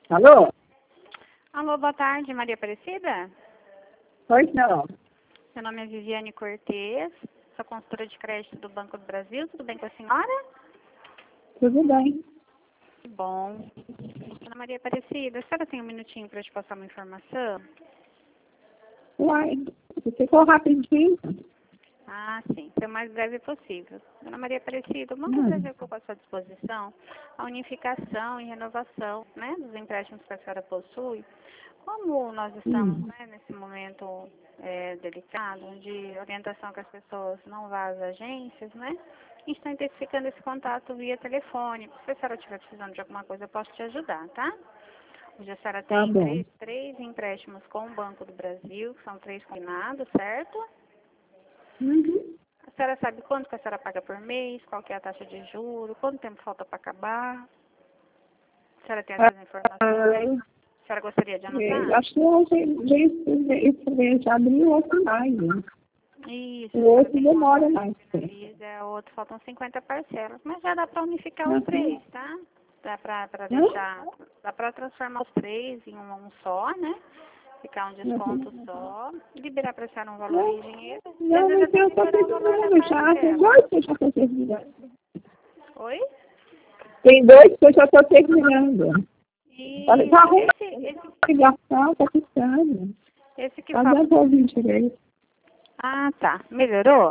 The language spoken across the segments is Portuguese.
Alô? Alô, boa tarde, Maria Aparecida? Pois não. Meu nome é Viviane Cortez, sou consultora de crédito do Banco do Brasil. Tudo bem com a senhora? Tudo bem. Que bom. Dona Maria Aparecida, a senhora tem um minutinho para te passar uma informação? Uai, você ficou rapidinho. Ah, sim, ser o mais breve possível. Dona Maria Aparecida, o Banco do Brasil colocou à sua disposição a unificação e renovação, né, dos empréstimos que a senhora possui. Como nós estamos, né, nesse momento delicado, de orientação que as pessoas não vão às agências, né, a gente está intensificando esse contato via telefone. Se a senhora estiver precisando de alguma coisa, eu posso te ajudar, tá? Hoje a senhora Tá tem bom. três empréstimos com o Banco do Brasil, que são 3 combinados, certo? Uhum. A senhora sabe quanto que a senhora paga por mês, qual que é a taxa de juros, quanto tempo falta para acabar? A senhora tem essas informações? A senhora gostaria de anotar? Acho que esse mês já abriu outro mais, né? Isso, O a senhora outro tem demora mais. finaliza, o outro faltam 50 parcelas, mas já dá para unificar os Uhum. 3, tá? Dá para Hã? deixar, dá para transformar os 3 em um só, né? Ficar um desconto só, liberar para a senhora um valor em dinheiro, e às Não, vezes mas até eu estou liberar o valor da terminando já. Tem parcela. dois que eu já estou terminando. Oi? Tem dois que eu já estou terminando. E Tá arrumando esse a ligação, tá ficando. esse que Tá falta. dando ouvido direito. Ah, tá. Melhorou?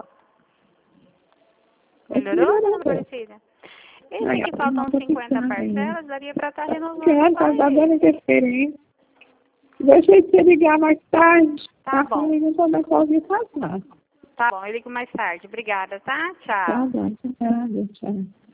Melhorou, dona Melhorou. Aparecida? Esse que faltam 50 parcelas, daria para estar renovando Quero, só tá dando ele. interferência. Deixa eu te ligar mais tarde. Tá bom. Comigo quando a Cláudia passar. Tá bom, eu ligo mais tarde. Obrigada, tá? Tá Tchau. bom, obrigada, tchau.